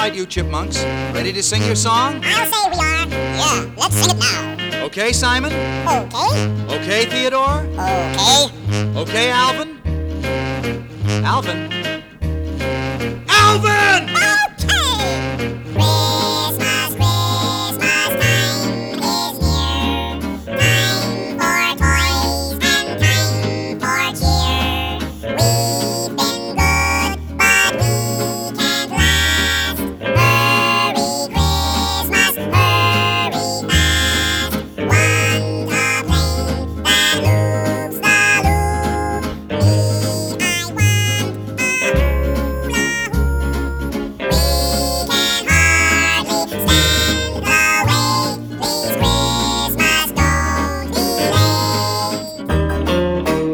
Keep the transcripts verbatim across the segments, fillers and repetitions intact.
right, you chipmunks. Ready to sing your song? I'll say we are. Yeah, let's sing it now. Okay, Simon? Okay. Okay, Theodore? Okay. Okay, Alvin? Alvin? Alvin! Okay. Christmas, Christmas time is near. Time for toys and time for cheer. We've been good, but we can't last. Hurry, Christmas, hurry fast. Want a plane that loops the loop. Me, I want a hula hoop. We can hardly stand the wait. Please, Christmas, don't be late.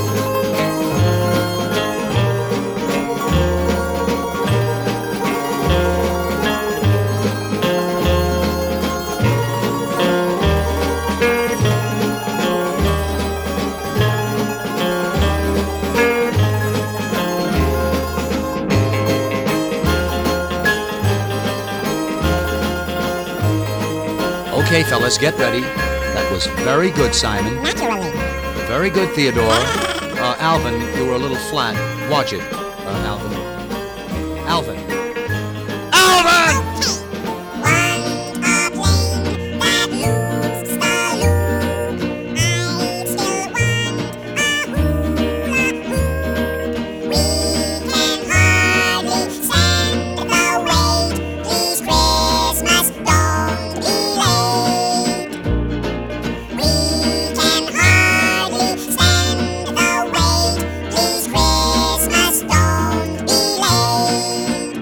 Okay, fellas, get ready. That was very good, Simon. Naturally. Very good, Theodore. Uh, Alvin, you were a little flat. Watch it, uh, Alvin. Alvin. Alvin! Want a plane that loops the loop. I still want a hula hoop. We can hardly stand the wait. Please, Christmas, don't be late. We can hardly stand the wait. Please, Christmas, don't be late.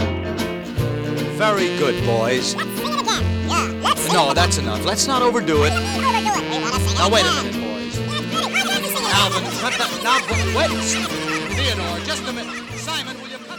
Very good, boys. Let's sing it again. Yeah, let's sing No, it that's enough. Let's not overdo it. again. Overdo it. We wanna sing it Now, wait a again. minute, boys. Why can't we sing it Alvin, again? cut that. Now, wait. Theodore, just a minute. Simon, will you cut